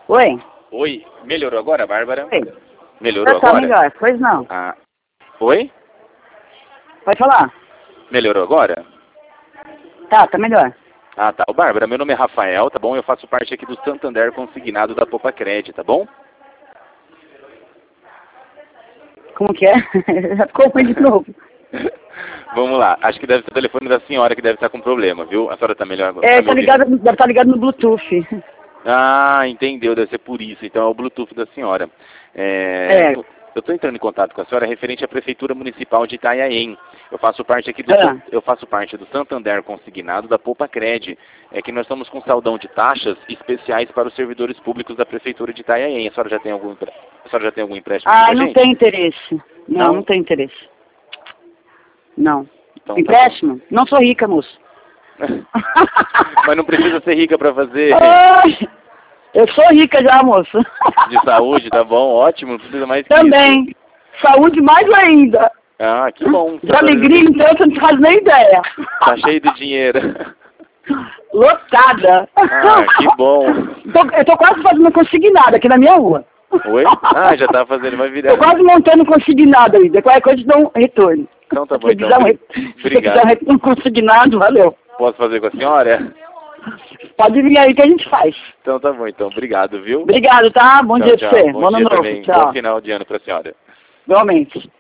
Oi? Oi, melhorou agora, Bárbara? Oi. Melhorou Tá agora? melhor, pois não. Ah. Oi? Pode falar. Melhorou agora? Tá melhor. Ah, tá. Ô, Bárbara, meu nome é Rafael, tá bom? Eu faço parte aqui do Santander Consignado da Popacred, tá bom? Como que é? Já ficou ruim de novo. Vamos lá. Acho que deve ser o telefone da senhora que deve estar com problema, viu? A senhora tá melhor agora? É, Tá me ouvindo? deve estar ligado no Bluetooth. Ah, entendeu. Deve ser por isso. Então é o Bluetooth da senhora. É. Eu estou entrando em contato com a senhora referente à Prefeitura Municipal de Itanhaém. Eu faço parte aqui do Santander Consignado da Popacred. É que nós estamos com saldão de taxas especiais para os servidores públicos da Prefeitura de Itanhaém. A senhora já tem algum empréstimo Ah, com a não gente? tem interesse. Não tem interesse. Não. Então, tá Empréstimo? Não sou rica, moço. Mas não precisa ser rica para fazer Ai, eu sou rica já, moço. de saúde, tá bom? Ótimo, não precisa mais que Também. isso. Saúde mais ainda. Ah, que bom. De alegria, então, você não faz nem ideia. Tá cheio de dinheiro. Lotada. Ah, que bom. Eu tô quase fazendo consignado aqui na minha rua. Oi? Ah, já tá fazendo uma vida. Tô quase montando consignado aí. Qualquer coisa eu te dou um retorno. Então tá bom, Se então. você quiser um consignado, valeu. Posso fazer com a senhora? Pode vir aí que a gente faz. Então tá bom, então. Obrigado, viu? Obrigado, tá? Bom dia pra você. Bom Bom ano dia novo. também. Tchau. Bom final de ano pra senhora. Igualmente.